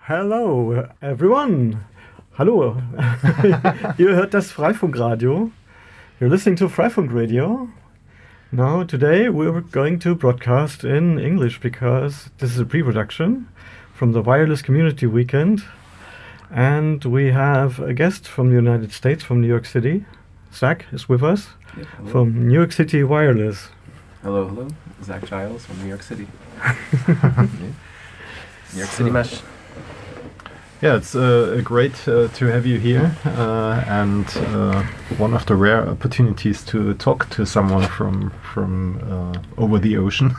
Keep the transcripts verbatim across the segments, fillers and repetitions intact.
Hello, everyone. Hallo. Ihr hört das Freifunkradio. You're listening to Freifunk Radio. Now, today we're going to broadcast in English because this is a pre-production from the Wireless Community Weekend. And we have a guest from the United States, from New York City. Zach is with us Yep, from New York City Wireless. Hello, hello. Zach Giles from New York City. Yeah. New York City Mesh. Yeah, it's uh, great uh, to have you here, uh, and uh, one of the rare opportunities to talk to someone from from uh, over the ocean.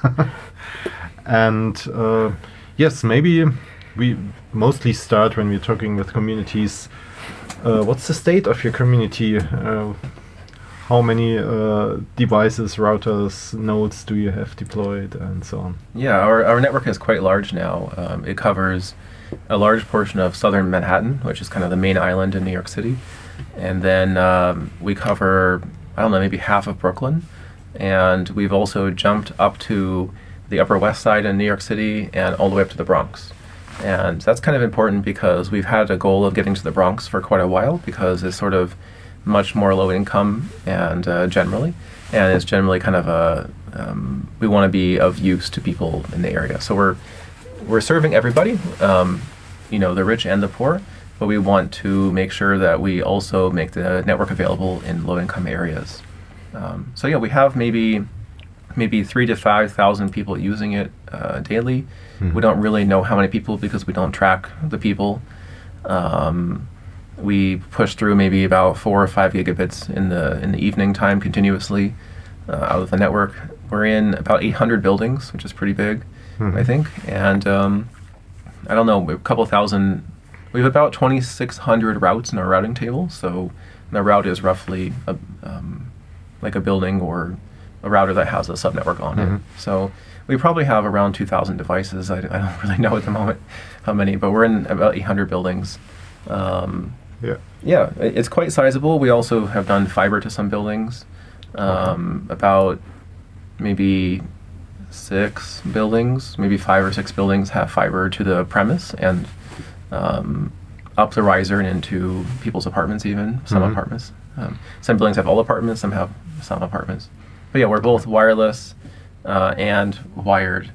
And uh, yes, maybe we mostly start when we're talking with communities. Uh, what's the state of your community? Uh, how many uh, devices, routers, nodes do you have deployed, and so on? Yeah, our, our network is quite large now. Um, it covers a large portion of southern Manhattan, which is kind of the main island in New York City. And then um, we cover, I don't know, maybe half of Brooklyn. And we've also jumped up to the Upper West Side in New York City and all the way up to the Bronx. And that's kind of important because we've had a goal of getting to the Bronx for quite a while because it's sort of much more low income and uh, generally. And it's generally kind of a, um, we want to be of use to people in the area. So we're We're serving everybody, um, you know, the rich and the poor, but we want to make sure that we also make the network available in low-income areas. Um, so yeah, we have maybe maybe three to five thousand people using it uh, daily. Mm-hmm. We don't really know how many people because we don't track the people. Um, we push through maybe about four or five gigabits in the in the evening time continuously uh, out of the network. We're in about eight hundred buildings, which is pretty big. Mm-hmm. I think, and um, I don't know, we have a couple thousand, we have about twenty-six hundred routes in our routing table, so the route is roughly a, um, like a building or a router that has a subnetwork on mm-hmm. it. So we probably have around two thousand devices. I, I don't really know at the moment how many, but we're in about eight hundred buildings. Um, yeah, yeah, it's quite sizable. We also have done fiber to some buildings, um, okay. about maybe six buildings, maybe five or six buildings have fiber to the premise and um, up the riser and into people's apartments even, some mm-hmm. apartments. Um, some buildings have all apartments, some have some apartments. But yeah, we're both wireless uh, and wired.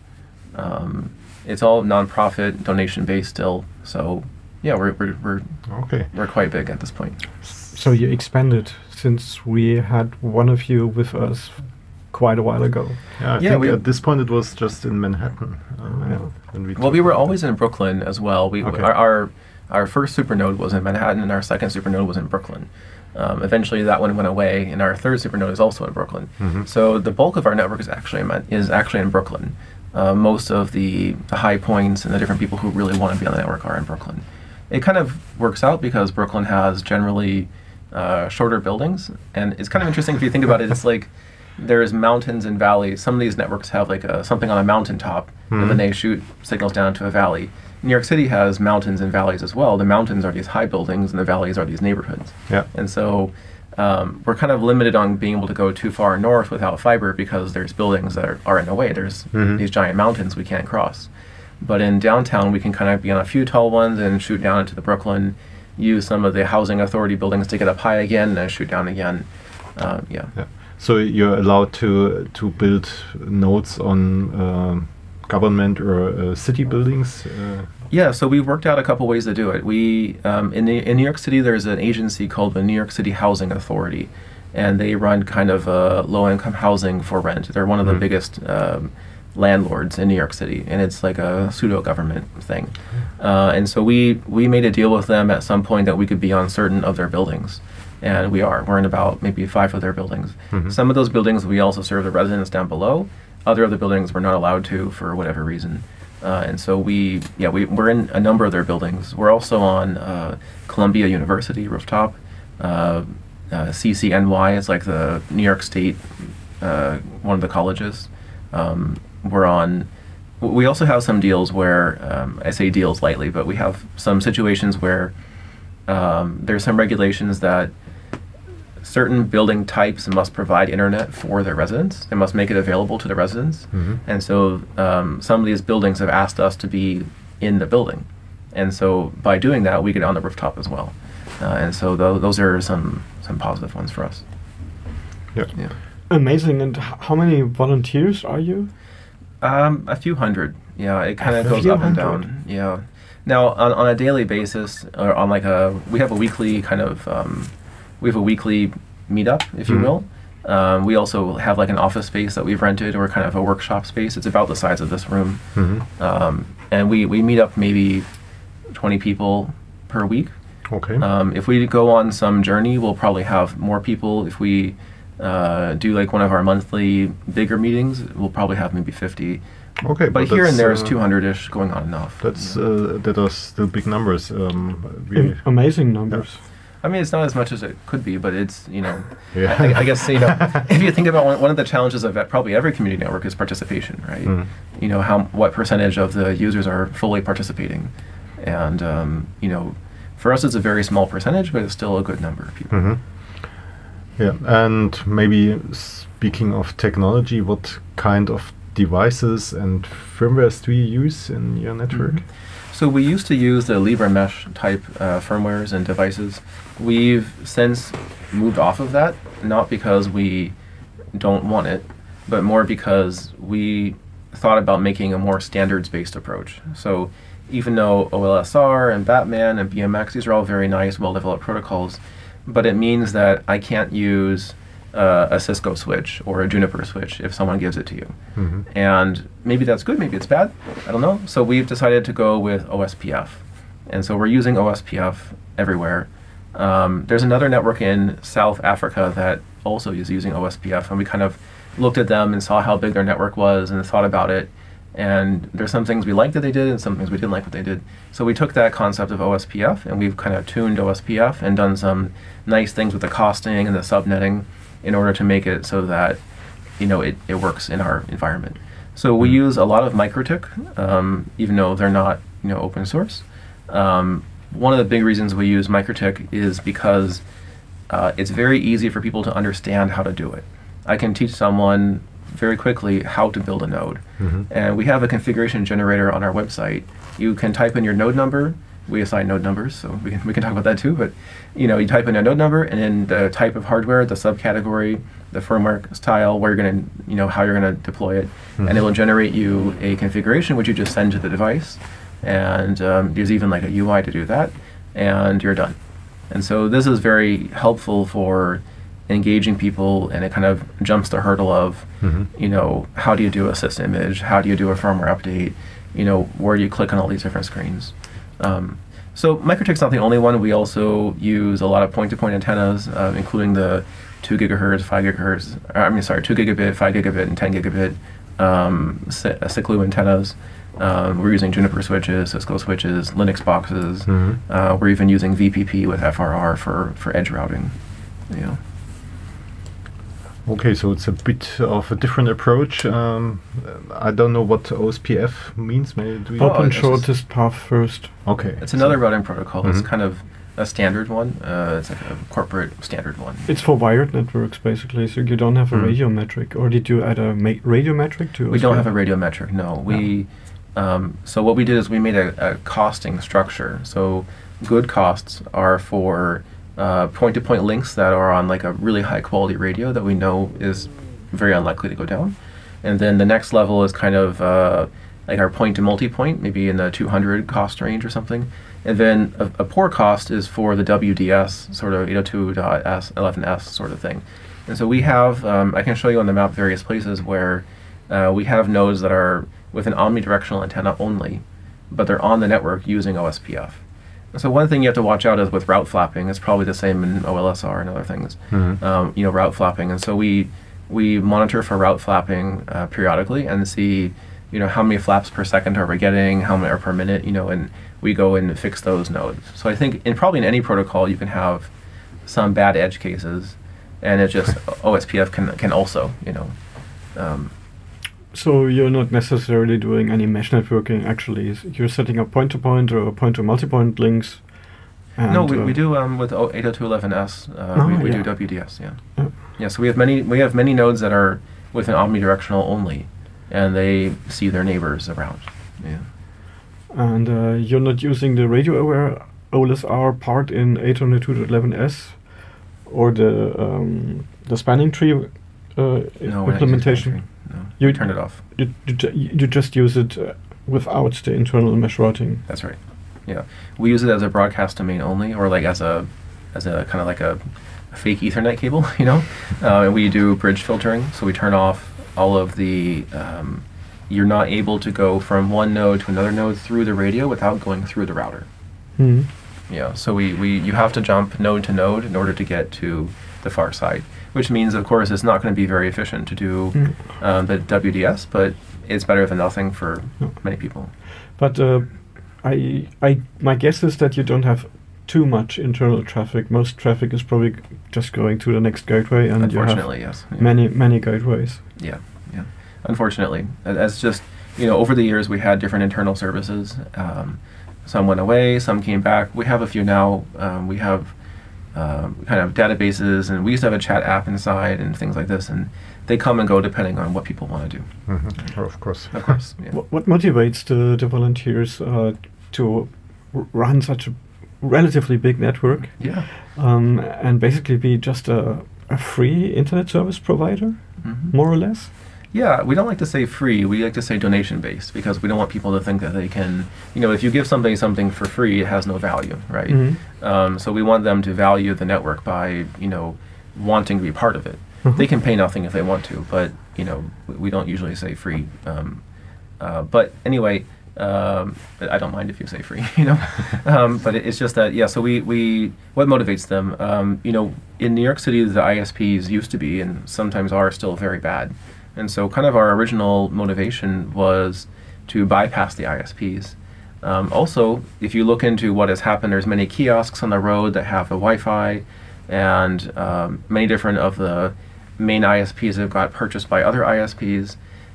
Um, it's all nonprofit, donation-based still. So yeah, we're we're we're, okay. we're quite big at this point. So you expanded since we had one of you with us quite a while ago. Yeah, I yeah, think we, at this point it was just in Manhattan. Uh, yeah. when we well, we were always in Brooklyn as well. We okay. our, our our first supernode was in Manhattan, and our second supernode was in Brooklyn. Um, eventually, that one went away, and our third supernode is also in Brooklyn. Mm-hmm. So the bulk of our network is actually in, is actually in Brooklyn. Uh, most of the, the high points and the different people who really want to be on the network are in Brooklyn. It kind of works out because Brooklyn has generally uh, shorter buildings, and it's kind of interesting if you think about it. It's like there's mountains and valleys. Some of these networks have like a, something on a mountaintop, mm-hmm. and then they shoot signals down to a valley. New York City has mountains and valleys as well. The mountains are these high buildings, and the valleys are these neighborhoods. Yeah. And so um, we're kind of limited on being able to go too far north without fiber because there's buildings that are, are in the way. There's mm-hmm. these giant mountains we can't cross. But in downtown, we can kind of be on a few tall ones and shoot down into the Brooklyn, use some of the housing authority buildings to get up high again, and then shoot down again. Uh, yeah. yeah. So you're allowed to to build nodes on uh, government or uh, city buildings? Uh. Yeah, so we've worked out a couple ways to do it. We um, in the, in New York City, there's an agency called the New York City Housing Authority, and they run kind of uh, low-income housing for rent. They're one of mm-hmm. the biggest um, landlords in New York City, and it's like a pseudo-government thing. Uh, and so we we made a deal with them at some point that we could be on certain of their buildings. And we are. We're in about maybe five of their buildings. Mm-hmm. Some of those buildings we also serve the residents down below. Other of the buildings we're not allowed to for whatever reason. Uh, and so we, yeah, we, we're in a number of their buildings. We're also on uh, Columbia University rooftop. Uh, uh, C C N Y is like the New York State, uh, one of the colleges. Um, we're on, we also have some deals where, um, I say deals lightly, but we have some situations where um, there's some regulations that certain building types must provide internet for their residents. They must make it available to the residents. Mm-hmm. And so um, some of these buildings have asked us to be in the building. And so by doing that, we get on the rooftop as well. Uh, and so th- those are some, some positive ones for us. Yeah. Yeah. Amazing. And h- how many volunteers are you? Um, a few hundred. Yeah, it kind A of goes few up and hundred. down. Yeah. Now, on, on a daily basis, or on like a, we have a weekly kind of, um, we have a weekly meetup, if you Mhm. will. Um, we also have like an office space that we've rented, or kind of a workshop space. It's about the size of this room. Mhm. Um, and we, we meet up maybe twenty people per week. Okay. Um, if we go on some journey, we'll probably have more people. If we uh, do like one of our monthly bigger meetings, we'll probably have maybe fifty. Okay. But here that's, and there is uh, two hundred-ish going on enough. That's Yeah. uh, that are still big numbers. Um, we, Am- amazing numbers. I mean, it's not as much as it could be, but it's, you know, Yeah. I, I guess, you know, if you think about one, one of the challenges of that, probably every community network is participation, right? Mm. You know, how what percentage of the users are fully participating. And, um, you know, for us, it's a very small percentage, but it's still a good number of people. Mhm. Yeah, and maybe speaking of technology, what kind of devices and firmwares do you use in your network? Mhm. So we used to use the Libre Mesh type uh, firmwares and devices. We've since moved off of that, not because we don't want it, but more because we thought about making a more standards-based approach. So even though O L S R and Batman and B M X, these are all very nice, well-developed protocols, but it means that I can't use uh, a Cisco switch or a Juniper switch if someone gives it to you. Mhm. And maybe that's good, maybe it's bad, I don't know. So we've decided to go with O S P F. And so we're using O S P F everywhere. Um, there's another network in South Africa that also is using O S P F, and we kind of looked at them and saw how big their network was and thought about it. And there's some things we liked that they did and some things we didn't like what they did. So we took that concept of O S P F and we've kind of tuned O S P F and done some nice things with the costing and the subnetting in order to make it so that, you know, it, it works in our environment. So we Mm. use a lot of MikroTik, um, even though they're not, you know, open source. Um, one of the big reasons we use MikroTik is because uh, it's very easy for people to understand how to do it. I can teach someone very quickly how to build a node. Mhm. And we have a configuration generator on our website. You can type in your node number. We assign node numbers, so we can, we can talk about that too. But you know, you type in a node number and then the type of hardware, the subcategory, the firmware style, where you're going to, you know, how you're going to deploy it, Mhm. and it will generate you a configuration which you just send to the device. And um, there's even like a U I to do that, and you're done. And so this is very helpful for engaging people, and it kind of jumps the hurdle of, Mhm. you know, how do you do a sys image? How do you do a firmware update? You know, where do you click on all these different screens? Um, so MikroTik's not the only one. We also use a lot of point-to-point antennas, uh, including the two gigahertz, five gigahertz, or, I mean, sorry, two gigabit, five gigabit, and ten gigabit um, C- uh, Ciclu antennas. Um, we're using Juniper switches, Cisco switches, Linux boxes. Mhm. Uh, we're even using V P P with F R R for, for edge routing. You know. Okay, so it's a bit of a different approach. Um, I don't know what O S P F means. Maybe do you? Oh, Open it's just- shortest path first. Okay. It's another routing protocol. It's Mhm. kind of a standard one. Uh, it's like a corporate standard one. It's for wired networks, basically, so you don't have a Mm. radio metric. Or did you add a ma- radio metric to We don't have a radio metric, no. We um, so what we did is we made a, a costing structure. So good costs are for uh, point-to-point links that are on like a really high-quality radio that we know is very unlikely to go down. And then the next level is kind of uh, like our point-to-multipoint, maybe in the two hundred cost range or something. And then a, a poor cost is for the W D S, sort of eight oh two dot eleven S sort of thing. And so we have, um, I can show you on the map various places where uh, we have nodes that are with an omnidirectional antenna only, but they're on the network using O S P F. And so one thing you have to watch out is with route flapping. It's probably the same in O L S R and other things. Mhm. Um, you know, route flapping. And so we we monitor for route flapping uh, periodically and see, you know, how many flaps per second are we getting, how many are per minute, you know, and we go and fix those nodes. So I think in probably in any protocol you can have some bad edge cases, and it just O S P F can can also, you know. Um, So you're not necessarily doing any mesh networking, actually. S- You're setting up point-to-point or point-to-multipoint links. And, no, we, uh, we do um, with eight oh two dot eleven S. Uh, Oh, we we yeah. do W D S. Yeah. Yeah. Yeah. So we have many we have many nodes that are with an omnidirectional only, and they see their neighbors around. Yeah. and uh, you're not using the radio-aware O L S R part in eight oh two dot eleven s or the um, the spanning tree uh, No, we're not implementation. using No, You- you turn it off. You, you, ju- you just use it uh, without the internal mesh routing. That's right. Yeah, we use it as a broadcast domain only, or like as a as a kind of like a, a fake Ethernet cable, you know. Uh, and we do bridge filtering, so we turn off all of the. Um, you're not able to go from one node to another node through the radio without going through the router. Hmm. Yeah, so we, we you have to jump node to node in order to get to the far side, which means, of course, it's not going to be very efficient to do Mm. um, the W D S, but it's better than nothing for No. many people. But uh, I, I, my guess is that you don't have too much internal traffic. Most traffic is probably g- just going to the next gateway, and you have Unfortunately, yes. Yeah. many, many gateways. Yeah, yeah. Unfortunately, That- that's just, you know, over the years we had different internal services. Um, some went away, some came back. We have a few now. Um, we have um, kind of databases, and we used to have a chat app inside and things like this, and they come and go depending on what people want to do. Mhm. Of course. Of course, yeah. What, what motivates the, the volunteers uh, to r- run such a relatively big network Yeah. um, and basically be just a, a free internet service provider, Mhm. more or less? Yeah, we don't like to say free. We like to say donation based because we don't want people to think that they can, you know, if you give somebody something for free, it has no value, right? Mhm. Um, so we want them to value the network by, you know, wanting to be part of it. Mhm. They can pay nothing if they want to, but, you know, we, we don't usually say free. Um, uh, but anyway, um, I don't mind if you say free, you know. um, but it, it's just that, yeah. So we, we what motivates them? Um, you know, in New York City, the I S Ps used to be and sometimes are still very bad. And so kind of our original motivation was to bypass the I S Ps. Um, also, if you look into what has happened, there's many kiosks on the road that have the Wi-Fi, and um, many different of the main I S Ps have got purchased by other I S Ps,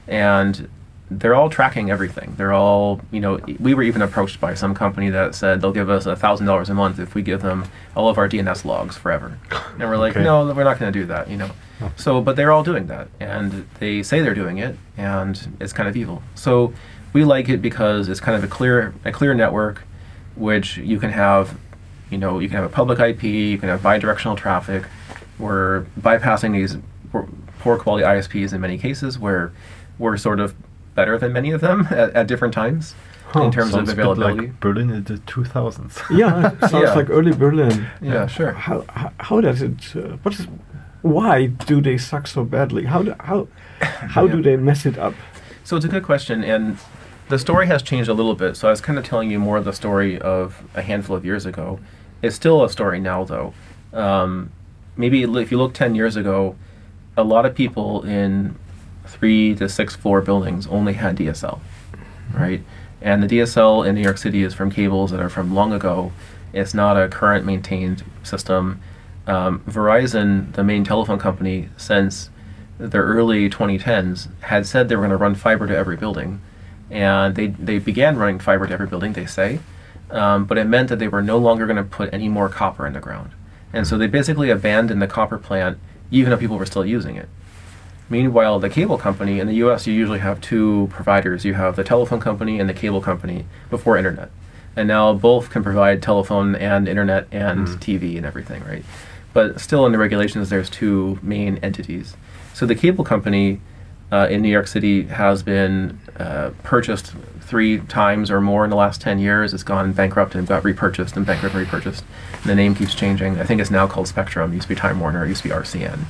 and they're all tracking everything. They're all, you know, we were even approached by some company that said they'll give us a thousand dollars a month if we give them all of our D N S logs forever. And we're like, Okay. no, we're not going to do that, you know. So, but they're all doing that, and they say they're doing it, and it's kind of evil. So, we like it because it's kind of a clear, a clear network, which you can have, you know, you can have a public I P, you can have bidirectional traffic. We're bypassing these poor, poor quality I S Ps in many cases, where we're sort of better than many of them at, at different times Huh. in terms Sounds of a bit availability. like Berlin in the two thousands. Yeah, it sounds Yeah. like early Berlin. Yeah, sure. How, how, how does it? Uh, what is? Why do they suck so badly? How do, how how do Yeah. they mess it up? So it's a good question, and the story has changed a little bit. So I was kind of telling you more of the story of a handful of years ago. It's still a story now, though. Um, maybe l- if you look ten years ago, a lot of people in three to six floor buildings only had D S L, right? And the D S L in New York City is from cables that are from long ago. It's not a current maintained system. Um, Verizon, the main telephone company, since the early twenty tens, had said they were going to run fiber to every building. And they, they began running fiber to every building, they say. Um, but it meant that they were no longer going to put any more copper in the ground. And so they basically abandoned the copper plant, even though people were still using it. Meanwhile, the cable company, in the U S, you usually have two providers. You have the telephone company and the cable company before internet. And now both can provide telephone and internet and Mm. T V and everything, right? But still in the regulations, there's two main entities. So the cable company uh, in New York City has been uh, purchased three times or more in the last ten years. It's gone bankrupt and got repurchased and bankrupt and repurchased. And the name keeps changing. I think it's now called Spectrum. It used to be Time Warner. It used to be R C N.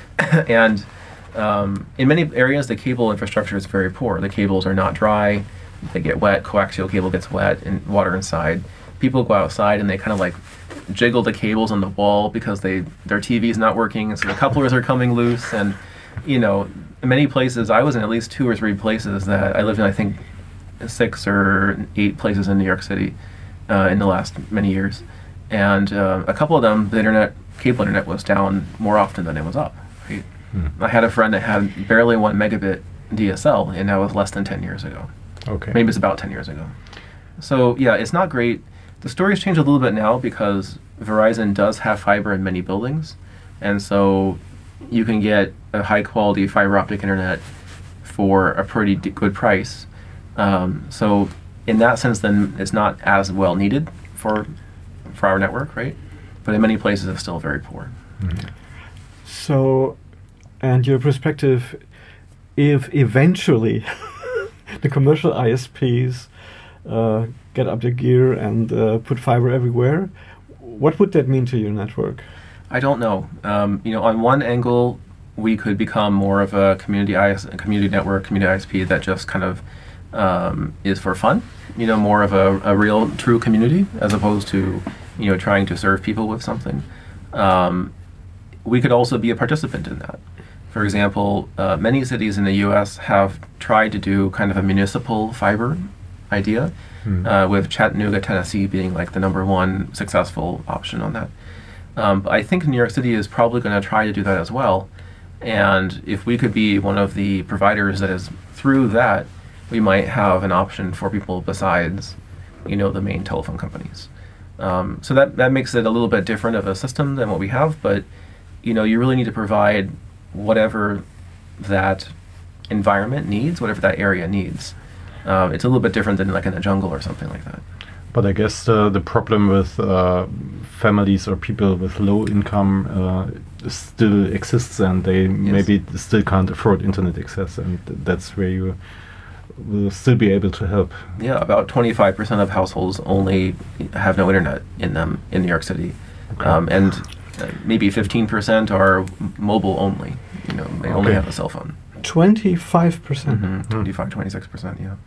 and um, in many areas, the cable infrastructure is very poor. The cables are not dry. They get wet. Coaxial cable gets wet and water inside. People go outside and they kind of like jiggle the cables on the wall because they their T V's not working, and so the couplers are coming loose. And you know, in many places, I was in at least two or three places that I lived in. I think six or eight places in New York City uh, in the last many years, and uh, a couple of them, the internet, cable internet, was down more often than it was up. Right? Hmm. I had a friend that had barely one megabit D S L, and that was less than ten years ago. Okay. Maybe it's about ten years ago. So yeah, it's not great. The story's changed a little bit now because Verizon does have fiber in many buildings, and so you can get a high quality fiber optic internet for a pretty d- good price. Um, so in that sense, then it's not as well needed for for our network, right? But in many places, it's still very poor. Mm. So, and your perspective, if eventually the commercial I S Ps uh, get up their gear and uh, put fiber everywhere, what would that mean to your network? I don't know. Um, you know, on one angle, we could become more of a community I S, a community network, community I S P that just kind of um, is for fun. You know, more of a, a real, true community as opposed to, you know, trying to serve people with something. Um, we could also be a participant in that. For example, uh, many cities in the U S have tried to do kind of a municipal fiber idea, mm. uh, with Chattanooga, Tennessee being like the number one successful option on that. Um, but I think New York City is probably going to try to do that as well. And if we could be one of the providers that is through that, we might have an option for people besides, you know, the main telephone companies. Um, so that, that makes it a little bit different of a system than what we have, but, you know, you really need to provide whatever that environment needs, whatever that area needs. Um, it's a little bit different than like in a jungle or something like that. But I guess uh, the problem with uh, families or people with low income uh, still exists, and they yes. maybe still can't afford internet access, and th- that's where you will still be able to help. Yeah, about twenty-five percent of households only have no internet in them in New York City. Okay. Um, and uh, maybe fifteen percent are m- mobile only. You know, they okay. only have a cell phone. twenty-five percent? Mm-hmm. Mm. twenty-five, twenty-six percent, yeah.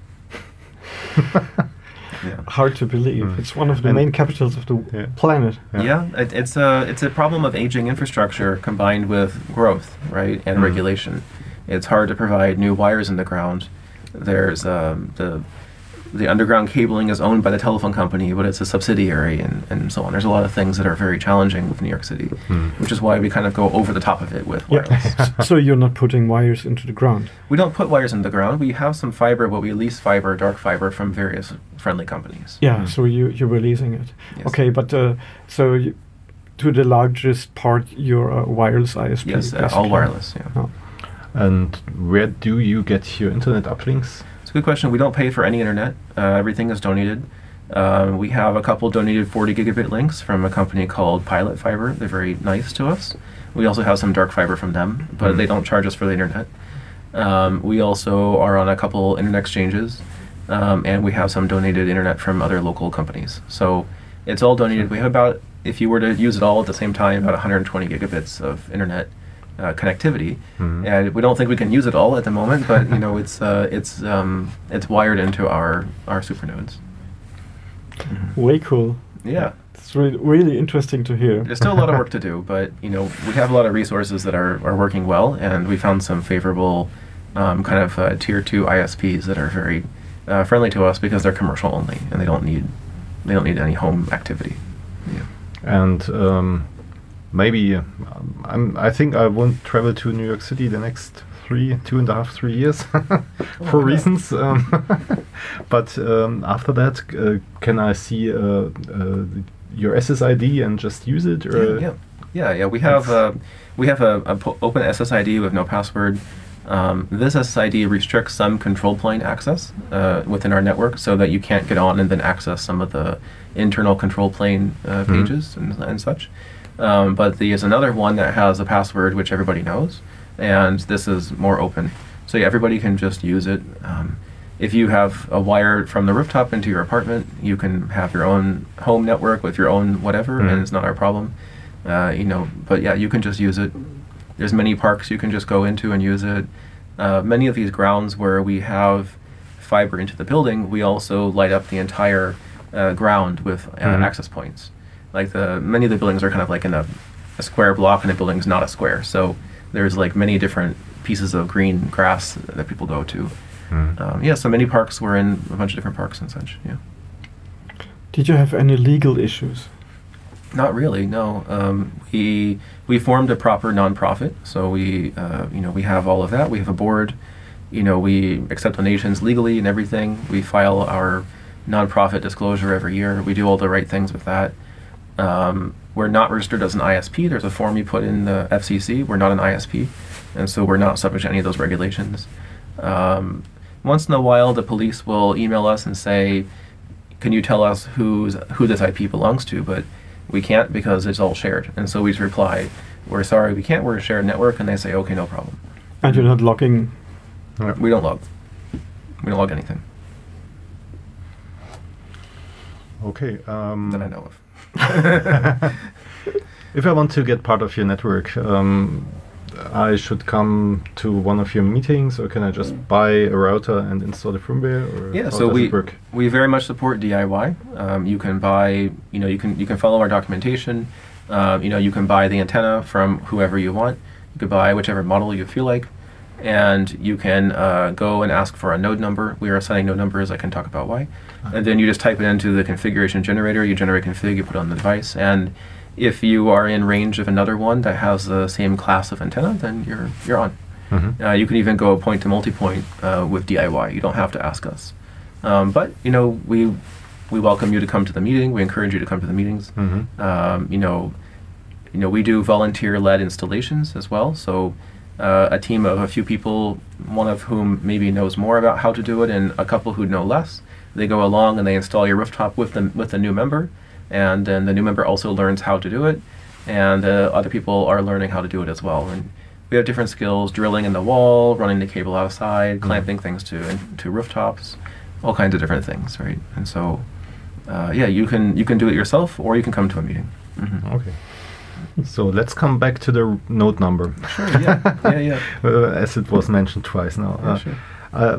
Yeah. Hard to believe. Mm. It's one of the and main capitals of the yeah. planet. Yeah, yeah it, it's a it's a problem of aging infrastructure combined with growth, right, and mm. regulation. It's hard to provide new wires in the ground. There's um, the the underground cabling is owned by the telephone company, but it's a subsidiary, and, and so on. There's a lot of things that are very challenging with New York City, mm. which is why we kind of go over the top of it with wireless. Yeah. So you're not putting wires into the ground? We don't put wires into the ground. We have some fiber, but we lease fiber, dark fiber, from various friendly companies. Yeah, mm. so you, you're releasing it. Yes. Okay, but uh, so you, to the largest part, you're a wireless I S P? Yes, uh, all wireless, yeah. Oh. And where do you get your internet uplinks? Good question. We don't pay for any internet. Uh, everything is donated. Um, we have a couple donated forty gigabit links from a company called Pilot Fiber. They're very nice to us. We also have some dark fiber from them, but mm. they don't charge us for the internet. Um, we also are on a couple internet exchanges, um, and we have some donated internet from other local companies. So it's all donated. We have about, if you were to use it all at the same time, about one hundred twenty gigabits of internet Uh, connectivity, mm-hmm. and we don't think we can use it all at the moment, but you know it's uh, it's um, it's wired into our our supernodes. Mm-hmm. Way cool. Yeah, it's really really interesting to hear. There's still a lot of work to do, but you know we have a lot of resources that are, are working well, and we found some favorable um, kind of uh, tier two I S Ps that are very uh, friendly to us because they're commercial only and they don't need they don't need any home activity. Yeah. And um, maybe um, I'm, I think I won't travel to New York City the next three, two and a half, three years for oh, reasons. Um, but um, after that, uh, can I see uh, uh, your S S I D and just use it? Or yeah, yeah, yeah. yeah. We have uh, we have a, a po- open S S I D with no password. Um, this S S I D restricts some control plane access uh, within our network, so that you can't get on and then access some of the internal control plane uh, pages mm-hmm. and, and such. Um, but there's another one that has a password which everybody knows, and this is more open. So yeah, everybody can just use it. Um, if you have a wire from the rooftop into your apartment, you can have your own home network with your own whatever, mm-hmm. and it's not our problem. Uh, you know, but yeah, you can just use it. There's many parks you can just go into and use it. Uh, many of these grounds where we have fiber into the building, we also light up the entire uh, ground with uh, mm-hmm. access points. Like the many of the buildings are kind of like in a, a square block, and the building's not a square. So there's like many different pieces of green grass that people go to. Mm. Um, yeah, so many parks. We're in a bunch of different parks and such. Yeah. Did you have any legal issues? Not really. No. Um, we we formed a proper nonprofit, so we uh, you know we have all of that. We have a board. You know, we accept donations legally and everything. We file our nonprofit disclosure every year. We do all the right things with that. Um, we're not registered as an I S P. There's a form you put in the F C C. We're not an I S P, and so we're not subject to any of those regulations. Um, once in a while, the police will email us and say, "Can you tell us who's who this I P belongs to?" But we can't because it's all shared. And so we just reply, "We're sorry, we can't. We're a shared network." And they say, "Okay, no problem." And you're not logging. We don't log. We don't log anything Okay. Um, that I know of. If I want to get part of your network, um, I should come to one of your meetings, or can I just buy a router and install the firmware? Or Yeah, how so does we it work? we very much support D I Y. Um, you can buy, you know, you can you can follow our documentation. Um, you know, you can buy the antenna from whoever you want. You could buy whichever model you feel like, and you can uh, go and ask for a node number. We are assigning node numbers. I can talk about why. And then you just type it into the configuration generator. You generate config. You put it on the device, and if you are in range of another one that has the same class of antenna, then you're you're on. Mm-hmm. Uh, you can even go point to multipoint uh, with D I Y. You don't have to ask us. Um, but you know, we we welcome you to come to the meeting. We encourage you to come to the meetings. Mm-hmm. Um, you know, you know, we do volunteer-led installations as well. So uh, a team of a few people, one of whom maybe knows more about how to do it, and a couple who know less, they go along and they install your rooftop with the with the new member. And then the new member also learns how to do it, and uh, other people are learning how to do it as well. And we have different skills: drilling in the wall, running the cable outside, Mm-hmm. clamping things to to rooftops, all kinds of different things, right? And so, uh, yeah, you can you can do it yourself, or you can come to a meeting. Mm-hmm. Okay. So let's come back to the r- node number. Sure. Yeah. Yeah. Yeah. uh, as it was mentioned twice now. Yeah, Uh, sure. uh,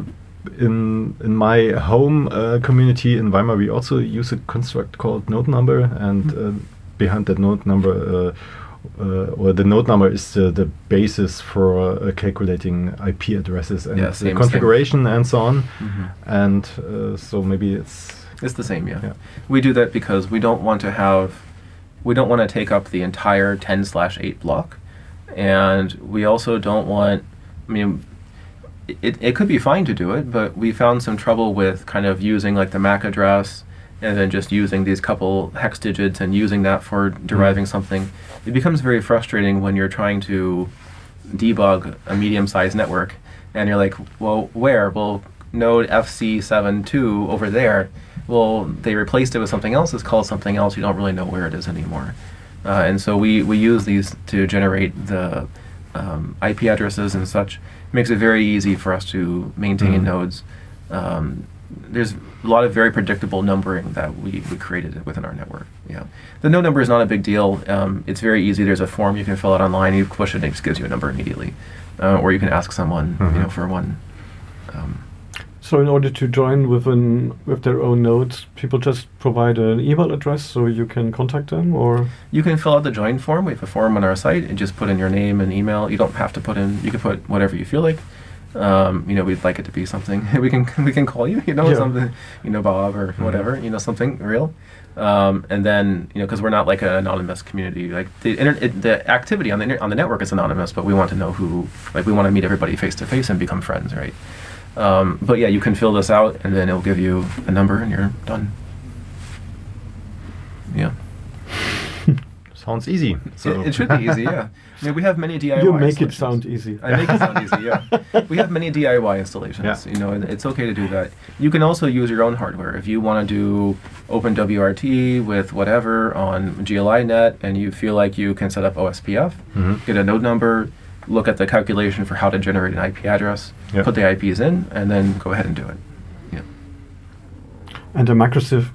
in in my home uh, community in Weimar, we also use a construct called node number, and Mm-hmm. uh, behind that node number, uh, uh, or the node number is the, the basis for uh, calculating I P addresses and Yeah, the same- configuration and so on. Mhm. And uh, so maybe it's It's the same, yeah. Yeah. We do that because we don't want to have, we don't want to take up the entire ten slash eight block, and we also don't want, I mean, it, it could be fine to do it, but we found some trouble with kind of using like the M A C address and then just using these couple hex digits and using that for deriving something. It becomes very frustrating when you're trying to debug a medium-sized network and you're like, well, where? Well, node F C seven two over there. Well, they replaced it with something else. It's called something else. You don't really know where it is anymore. Uh, and so we, we use these to generate the um, I P addresses and such. It makes it very easy for us to maintain Mhm. nodes. Um, there's a lot of very predictable numbering that we, we created within our network. Yeah, the node number is not a big deal. Um, it's very easy. There's a form you can fill out online. You push it, and it just gives you a number immediately. Uh, or you can ask someone, Mhm. you know, for one. Um, So in order to join within with their own nodes, people just provide an email address so you can contact them, or You can fill out the join form. We have a form on our site and just put in your name and email. You don't have to put in, you can put whatever you feel like. Um, you know, we'd like it to be something we can we can call you, you know, Yeah. something, you know, Bob or whatever, you know, something real. Um, and then, you know, because we're not like an anonymous community, like the inter- it, the activity on the inter- on the network is anonymous, but we want to know who, like, we want to meet everybody face to face and become friends, right? Um, but yeah, you can fill this out, and then it'll give you a number, and you're done. Yeah. sounds easy. So It, it should be easy, yeah. I mean, we have many D I Y. you make it installations. sound easy. I make it sound easy, yeah. We have many D I Y installations, Yeah. you know, and it's okay to do that. You can also use your own hardware. If you want to do OpenWRT with whatever on G L I net and you feel like you can set up O S P F, Mhm. get a node number, look at the calculation for how to generate an I P address, Yeah. put the I Ps in, and then go ahead and do it. Yeah. And the Microsoft,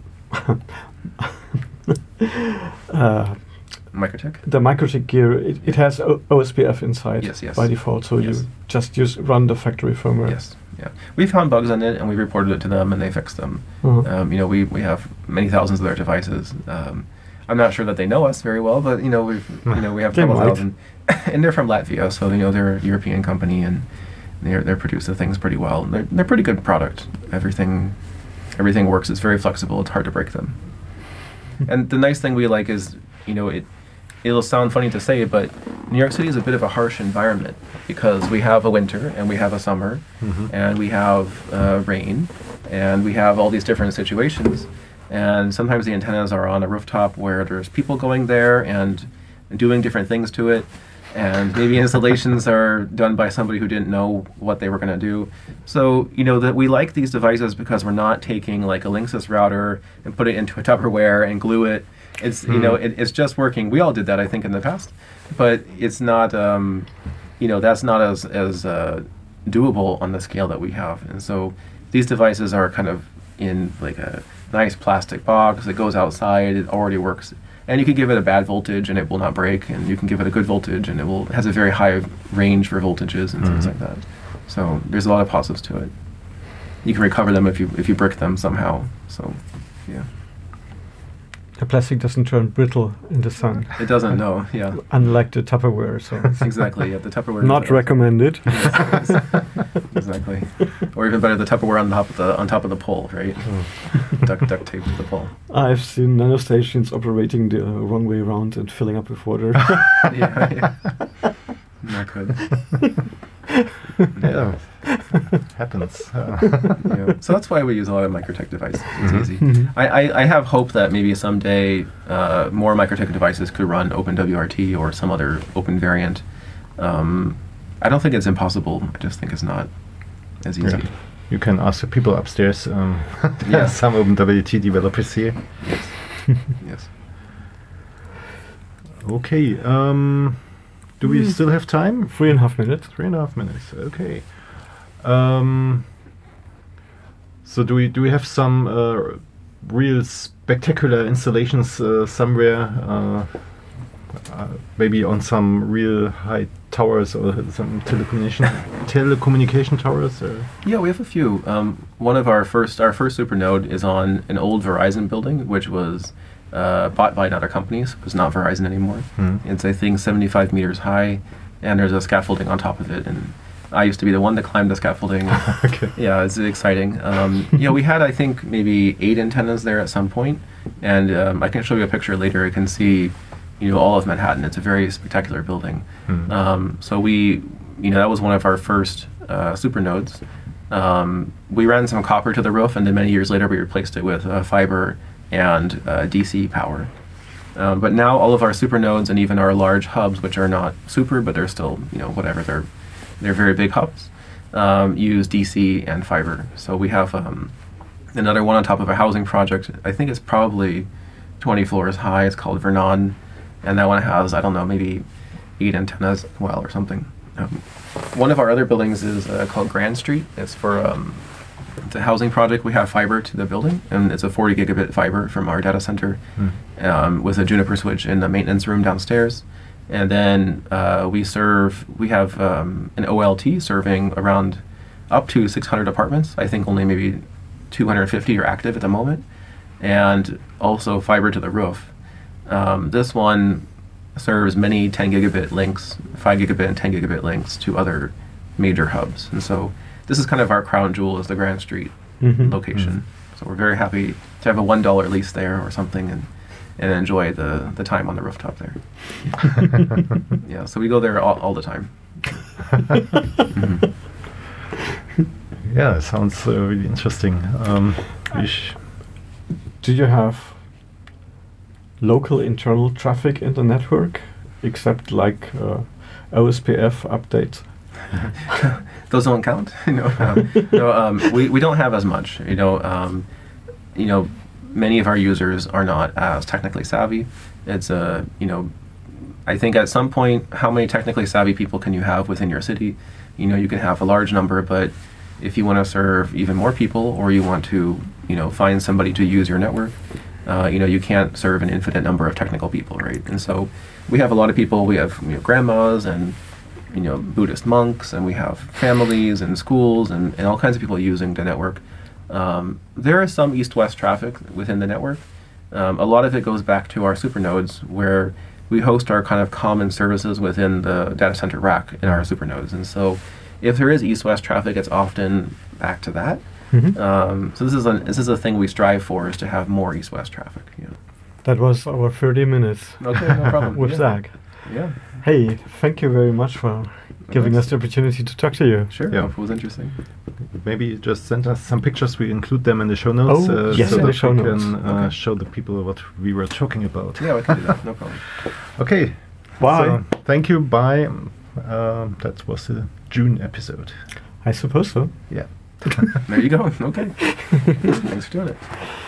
uh, Microtech? the Microtik gear, it, it has o- O S P F inside Yes, yes. by default, so Yes. you just use run the factory firmware. Yes, yeah. We found bugs in it, and we reported it to them, and they fixed them. Uh-huh. Um, you know, we, we have many thousands of their devices. Um, I'm not sure that they know us very well, but you know, we've you know we have a They couple might. thousand, and they're from Latvia, so you know they're a European company, and they they produce the things pretty well. They're they're pretty good product. Everything everything works. It's very flexible. It's hard to break them. And the nice thing we like is, you know, it it'll sound funny to say, but New York City is a bit of a harsh environment because we have a winter and we have a summer Mhm. and we have uh, rain and we have all these different situations. And sometimes the antennas are on a rooftop where there's people going there and doing different things to it. and maybe installations are done by somebody who didn't know what they were going to do. So, you know, that we like these devices because we're not taking like a Linksys router and put it into a Tupperware and glue it. It's, you know, it, it's just working. We all did that, I think, in the past, but it's not, um, you know, that's not as, as uh, doable on the scale that we have. And so these devices are kind of in like a nice plastic box. It goes outside. It already works. And you can give it a bad voltage and it will not break, and you can give it a good voltage and it will has a very high range for voltages and mm-hmm. things like that. So there's a lot of positives to it. You can recover them if you if you brick them somehow. So, yeah. The plastic doesn't turn brittle in the sun. It doesn't, no, yeah. Unlike the Tupperware, so exactly, yeah. The Tupperware. Not recommended. Yes, yes. Exactly. Or even better, the Tupperware on top of the on top of the pole, right? Oh. duct duct tape to the pole. I've seen nanostations operating the uh, wrong way around and filling up with water. yeah, yeah. Not good. Yeah. Happens. Yeah. So that's why we use a lot of Microtech devices. It's mm-hmm. easy. Mm-hmm. I, I, I have hope that maybe someday uh, more Microtech devices could run OpenWRT or some other open variant. Um, I don't think it's impossible. I just think it's not as easy. Yeah. You can ask the people upstairs. Um, yeah. Some OpenWRT developers here. Yes. Yes. Okay. Um, do we mm. still have time? Three and a half minutes. Three and a half minutes. Okay. Um, so do we do we have some uh, real spectacular installations uh, somewhere? Uh, uh, maybe on some real high towers or some telecommunication telecommunication towers. Or? Yeah, we have a few. Um, one of our first our first supernode is on an old Verizon building, which was uh, bought by another company. So it's not Verizon anymore. Mm. It's I think seventy-five meters high, and there's a scaffolding on top of it. And I used to be the one that climbed the scaffolding. Okay. Yeah, it's exciting. Um, yeah, we had I think maybe eight antennas there at some point, and um, I can show you a picture later. You can see, you know, all of Manhattan. It's a very spectacular building. Mm. Um, so we, you know, that was one of our first uh, supernodes. Um, we ran some copper to the roof, and then many years later we replaced it with uh, fiber and uh, D C power. Um, but now all of our supernodes and even our large hubs, which are not super, but they're still, you know, whatever, they're they're very big hubs, um, use D C and fiber. So we have um, another one on top of a housing project. I think it's probably twenty floors high. It's called Vernon. And that one has, I don't know, maybe eight antennas as well or something. Um, one of our other buildings is uh, called Grand Street. It's for um, it's a housing project. We have fiber to the building, and it's a forty gigabit fiber from our data center mm. um, with a Juniper switch in the maintenance room downstairs. And then uh, we serve, we have um, an O L T serving around up to six hundred apartments. I think only maybe two hundred fifty are active at the moment. And also fiber to the roof. Um, this one serves many ten gigabit links, five gigabit and ten gigabit links to other major hubs. And so this is kind of our crown jewel, is the Grand Street mm-hmm. location. Mm-hmm. So we're very happy to have a one dollar lease there or something and, and enjoy the, the time on the rooftop there. Yeah, so we go there all, all the time. Mm-hmm. Yeah, it sounds uh, really interesting. Um, sh- Do you have local internal traffic in the network, except like uh, O S P F updates? Those don't count. you know, um, no, um, we we don't have as much. You know, um, you know, many of our users are not as technically savvy. It's a uh, you know, I think at some point, how many technically savvy people can you have within your city? You know, you can have a large number, but if you want to serve even more people, or you want to, you know, find somebody to use your network. Uh, you know, you can't serve an infinite number of technical people, right? And so we have a lot of people. We have, you know, grandmas and, you know, Buddhist monks, and we have families and schools and, and all kinds of people using the network. Um, there is some east-west traffic within the network. Um, a lot of it goes back to our supernodes, where we host our kind of common services within the data center rack in our supernodes. And so if there is east-west traffic, it's often back to that. Mm-hmm. Um, so this is a this is a thing we strive for, is to have more east-west traffic. Yeah. That was our thirty minutes. Okay, no problem. With yeah. Zach. Yeah. Hey, thank you very much for giving us the opportunity to talk to you. Sure. Yeah, it was interesting. Maybe just send us some pictures. We include them in the show notes. Oh, uh, yes, so in that the show we notes. can uh, okay. show the people what we were talking about. Yeah, we can do that. No problem. Okay. Bye. So, thank you. Bye. Um, that was the June episode. I suppose so. Yeah. There you go. Okay. Thanks for doing it.